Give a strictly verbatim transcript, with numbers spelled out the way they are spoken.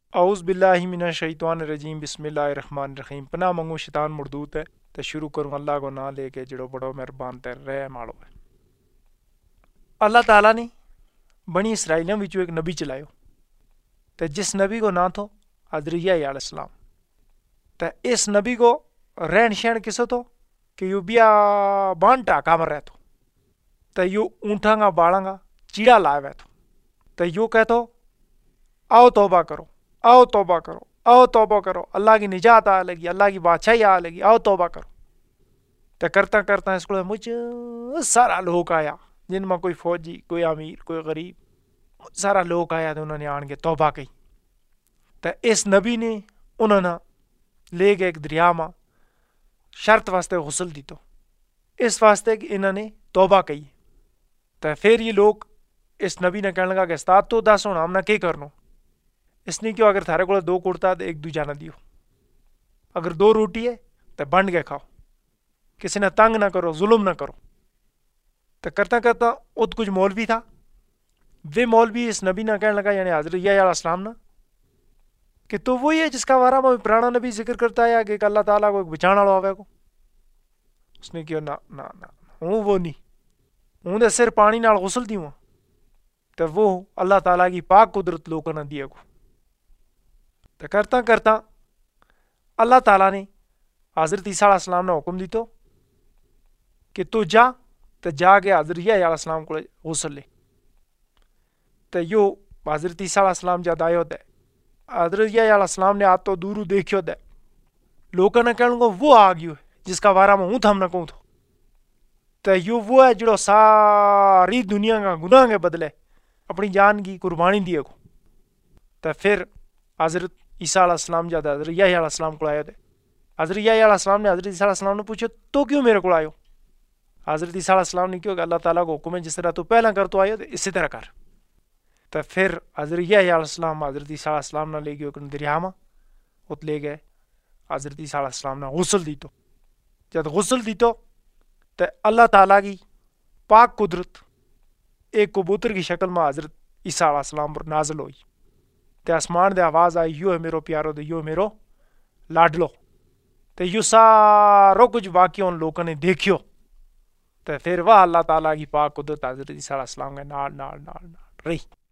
اعوذ باللہ من الشیطان الرجیم، بسم اللہ الرحمن الرحیم۔ پناہ منگو شیطان مردود ہے تے شروع کروں اللہ کو نام لے کے جڑو بڑو مہربان تے رحم والو ہے۔ اللہ تعالیٰ نے بنی اسرائیلیوں وچوں ایک نبی چلایو تے جس نبی کو نام تھو حضرت یحییٰ علیہ السلام۔ تے اس نبی کو رہن شہن کسے تو کہ یو بیا بانٹا کام رہ تو تے یو اونٹاں گا باڑاں گا چیڑا لائے ہوئے تو تے یو کہتو آؤ توبہ کرو، آؤ توبہ کرو، آؤ توبہ کرو، اللہ کی نجات آ لگی، اللہ کی بادشاہی آ لگی، آؤ توبہ کرو۔ تے کرتا کرتا اس کو مجھ سارا لوگ آیا، جن میں کوئی فوجی، کوئی امیر، کوئی غریب، سارا لوگ آیا تو انہوں نے آن کے توبہ کی۔ تے اس نبی نے انہوں نے لے کے ایک دریا ماں شرط واسطے غسل دی تو اس واسطے کہ انہوں نے توبہ کی۔ تے پھر یہ لوگ اس نبی نے کہنے لگا کہ استاد تو دس ہونا ہم نے کی کرنا؟ اس نے کیوں اگر تھارے کو دو کرتا تو ایک دوجہ نہ دیو، اگر دو روٹی ہے تو بنڈ کے کھاؤ، کسی نے تنگ نہ کرو، ظلم نہ کرو۔ تو کرتا کرتا ات کچھ مولوی تھا، وہ مولوی اس نبی نہ کہنے لگا یعنی حضرت یحییٰ علیہ السلام نا کہ تو وہی ہے جس کا بارہ میں پرانا نبی ذکر کرتا ہے کہ اللہ تعالیٰ کو ایک بچانا لو آوے کو؟ اس نے کہا نا نا نا ہوں وہ نہیں، ہوں دے سر پانی نال غسل دیوں تو وہ اللہ تعالیٰ کی پاک قدرت لوگوں نے دیے کو۔ تو کرتا کرتا اللہ تعالیٰ نے حضرت عیسیٰ علیہ السلام نے حکم دیتو کہ تو جا تو جا کے حضرت یحییٰ علیہ السلام کو غسل لے۔ تو یو حضرت عیسیٰ علیہ السلام جد آئے ہوتے حضرت یحییٰ علیہ السلام نے آت تو دورو دیکھو دے لوگوں نے کہنے کو وہ آ گیو ہے جس کا بارہ میں ہوں تھا ہم نہ کہوں تھو۔ تو یو وہ ہے جڑو ساری دنیا کا گناہ کے بدلے اپنی جان کی قربانی دیے کو۔ تو پھر حضرت عیسیٰ علیہ السلام جد حضرت یحییٰ علیہ السلام کو آئے تھے، حضرت یحییٰ علیہ السلام نے حضرت عیسیٰ علیہ السلام نے پوچھا تو کیوں میرے کو آئے ہو؟ حضرت عیسیٰ علیہ السلام نے کیوں کہ اللہ تعالیٰ کو حکم ہے جس طرح تو پہلا کر تو آئے ہو اسی طرح کر۔ تو پھر حضرت یحییٰ علیہ السلام حضرت عیسیٰ علیہ السلام نے لے گئے دریا میں، ات لے گئے حضرت عیسیٰ علیہ السلام نے غسل دی تو جب غسل دی تو تو اللہ تعالیٰ کی پاک قدرت ایک کبوتر کی شکل میں حضرت عیسیٰ علیہ السلام پر نازل ہوئی۔ تے آسمان دے آواز آئی یو ہے میرو پیارو دے یو میرو لاڈلو۔ تے یو سارو کچھ واقعہ ان لوگوں نے دیکھیو۔ تے پھر وہ اللہ تعالیٰ کی پاک قدرت حضرت عیسیٰ علیہ السلام کے نال نال نال نال رہی۔